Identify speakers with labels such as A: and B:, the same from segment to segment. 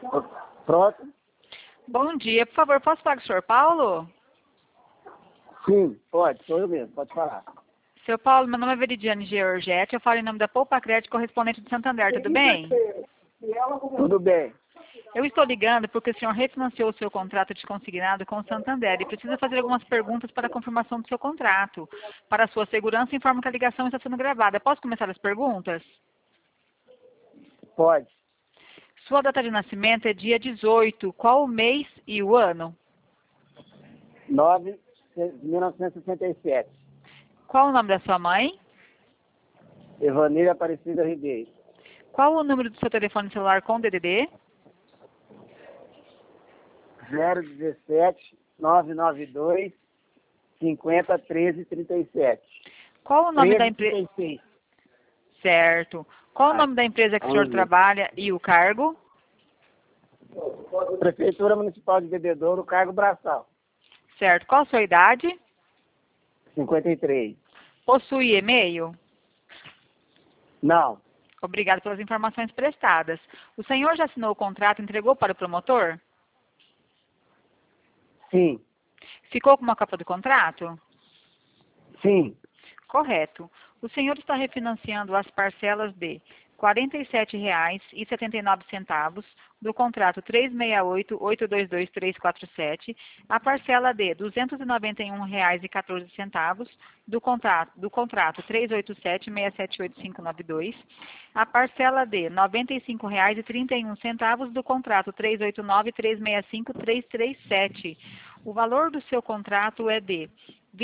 A: Pronto?
B: Bom dia, por favor, posso falar com o senhor Paulo?
A: Sim, pode, sou eu mesmo, pode falar.
B: Seu Paulo, meu nome é Veridiane Georgette, eu falo em nome da Poupa Crédito, correspondente de Santander, tudo bem?
A: Tudo bem.
B: Eu estou ligando porque o senhor refinanciou o seu contrato de consignado com o Santander e precisa fazer algumas perguntas para a confirmação do seu contrato. Para a sua segurança, informo que a ligação está sendo gravada. Posso começar as perguntas?
A: Pode.
B: Sua data de nascimento é dia 18. Qual o mês e o ano?
A: 1967.
B: Qual o nome da sua mãe?
A: Evanilha Aparecida Ribeiro.
B: Qual o número do seu telefone celular com DDD?
A: 017 992 50 13 37.
B: Qual o nome da empresa?
A: 36.
B: Certo. Qual o nome da empresa que o senhor trabalha e o cargo?
A: Prefeitura Municipal de Bebedouro, cargo braçal.
B: Certo. Qual a sua idade?
A: 53.
B: Possui e-mail?
A: Não.
B: Obrigado pelas informações prestadas. O senhor já assinou o contrato e entregou para o promotor?
A: Sim.
B: Ficou com uma cópia do contrato?
A: Sim.
B: Correto. O senhor está refinanciando as parcelas de R$ 47,79 do contrato 368-822-347, a parcela de R$ 291,14 do contrato 387-678-592, a parcela de R$ 95,31 do contrato 389-365-337. O valor do seu contrato é de R$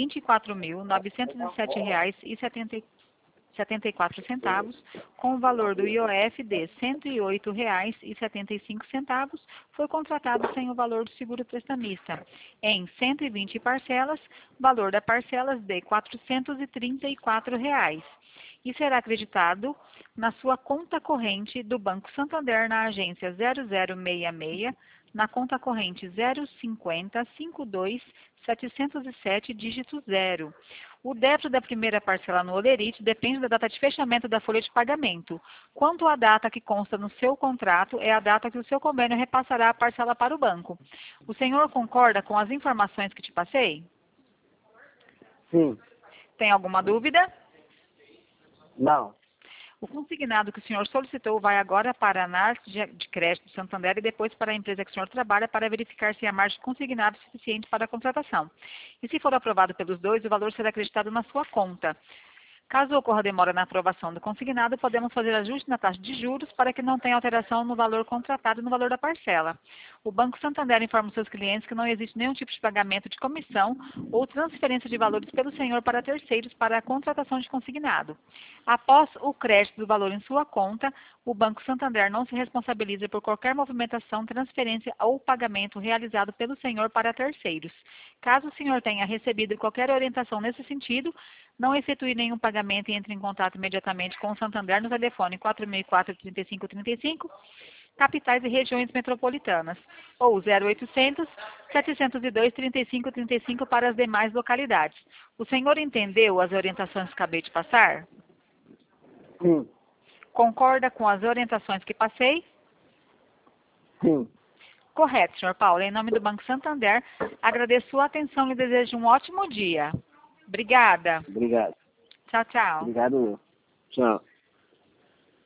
B: 24.907,74, com o valor do IOF de R$ 108,75, foi contratado sem o valor do seguro prestamista, em 120 parcelas, valor da parcelas de R$ 434, e será acreditado na sua conta corrente do Banco Santander na agência 0066, na conta corrente 050-52-707, dígito 0. O débito da primeira parcela no Olerite depende da data de fechamento da folha de pagamento. Quanto à data que consta no seu contrato, é a data que o seu convênio repassará a parcela para o banco. O senhor concorda com as informações que te passei?
A: Sim.
B: Tem alguma dúvida?
A: Não.
B: O consignado que o senhor solicitou vai agora para a análise de crédito Santander e depois para a empresa que o senhor trabalha para verificar se a margem consignada é suficiente para a contratação. E se for aprovado pelos dois, o valor será acreditado na sua conta. Caso ocorra demora na aprovação do consignado, podemos fazer ajuste na taxa de juros para que não tenha alteração no valor contratado e no valor da parcela. O Banco Santander informa os seus clientes que não existe nenhum tipo de pagamento de comissão ou transferência de valores pelo senhor para terceiros para a contratação de consignado. Após o crédito do valor em sua conta, o Banco Santander não se responsabiliza por qualquer movimentação, transferência ou pagamento realizado pelo senhor para terceiros. Caso o senhor tenha recebido qualquer orientação nesse sentido, não efetue nenhum pagamento e entre em contato imediatamente com o Santander no telefone 4004-3535, capitais e regiões metropolitanas, ou 0800 702 3535 para as demais localidades. O senhor entendeu as orientações que acabei de passar?
A: Sim.
B: Concorda com as orientações que passei?
A: Sim.
B: Correto, senhor Paulo. Em nome do Banco Santander, agradeço sua atenção e desejo um ótimo dia. Obrigada.
A: Obrigado.
B: Tchau, tchau.
A: Obrigado. Tchau.